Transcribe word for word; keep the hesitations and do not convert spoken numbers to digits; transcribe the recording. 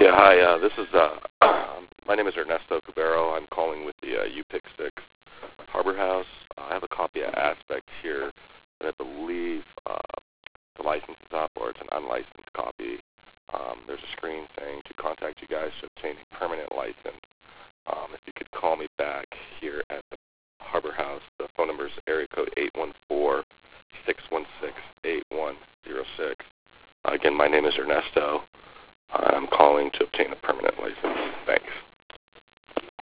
Yeah, hi. Uh, this is uh, my name is Ernesto Cubero. I'm calling with the uh, U P I C six Harbor House. Uh, I have a copy of Aspect here that I believe uh, the license is up, or it's an unlicensed copy. Um, there's a screen saying to contact you guys to obtain a permanent license. Um, if you could call me back here at the Harbor House, the phone number is area code eight one four, six one six, eight one zero six. Uh, again, my name is Ernesto. I'm calling to obtain a permanent license. Thanks.